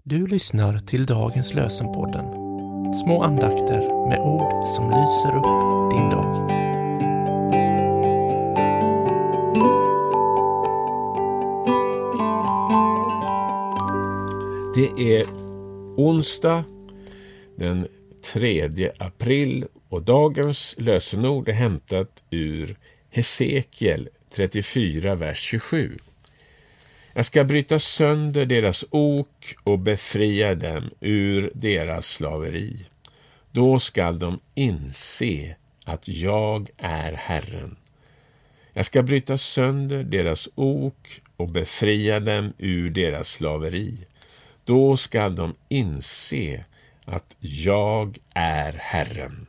Du lyssnar till dagens lösenpodden. Små andakter med ord som lyser upp din dag. Det är onsdag den 3 april och dagens lösenord är hämtat ur Hesekiel 34, vers 27. Jag ska bryta sönder deras ok och befria dem ur deras slaveri. Då skall de inse att jag är Herren. Jag ska bryta sönder deras ok och befria dem ur deras slaveri. Då skall de inse att jag är Herren.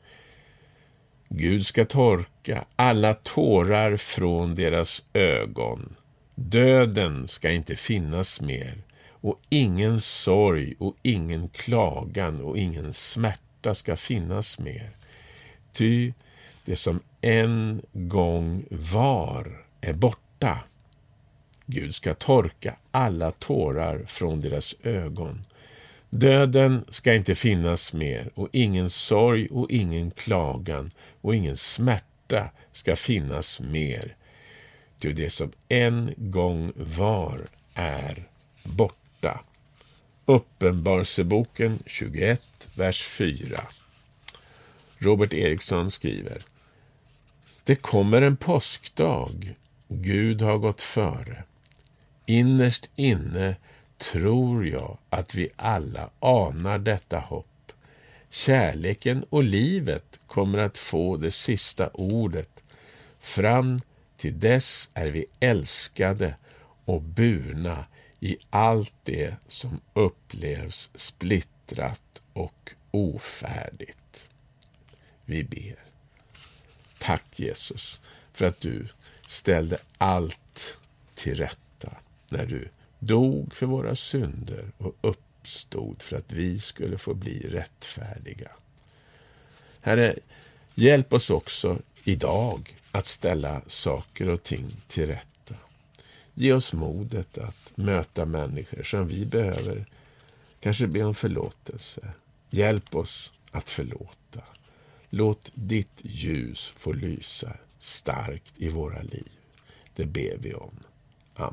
Gud ska torka alla tårar från deras ögon. Döden ska inte finnas mer, och ingen sorg och ingen klagan och ingen smärta ska finnas mer. Ty det som en gång var är borta. Gud ska torka alla tårar från deras ögon. Döden ska inte finnas mer, och ingen sorg och ingen klagan och ingen smärta ska finnas mer. Ty det som en gång var är borta. Uppenbarelseboken 21, vers 4. Robert Eriksson skriver: Det kommer en påskdag. Gud har gått före. Innerst inne tror jag att vi alla anar detta hopp. Kärleken och livet kommer att få det sista ordet. Fram till dess är vi älskade och burna i allt det som upplevs splittrat och ofärdigt. Vi ber. Tack Jesus för att du ställde allt till rätta när du dog för våra synder och uppstod för att vi skulle få bli rättfärdiga. Herre, hjälp oss också idag att ställa saker och ting till rätta. Ge oss modet att möta människor som vi behöver kanske be om förlåtelse. Hjälp oss att förlåta. Låt ditt ljus få lysa starkt i våra liv. Det ber vi om. Amen.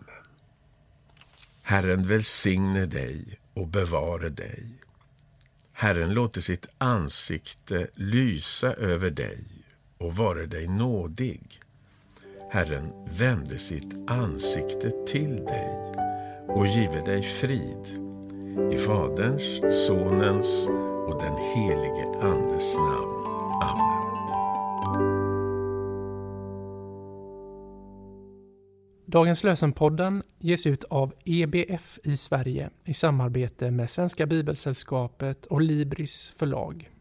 Herren välsigne dig och bevare dig. Herren låter sitt ansikte lysa över dig och vare dig nådig. Herren vände sitt ansikte till dig och give dig frid. I Faderns, Sonens och den helige Andes namn. Amen. Dagens lösenpodden ges ut av EBF i Sverige i samarbete med Svenska Bibelsällskapet och Libris förlag.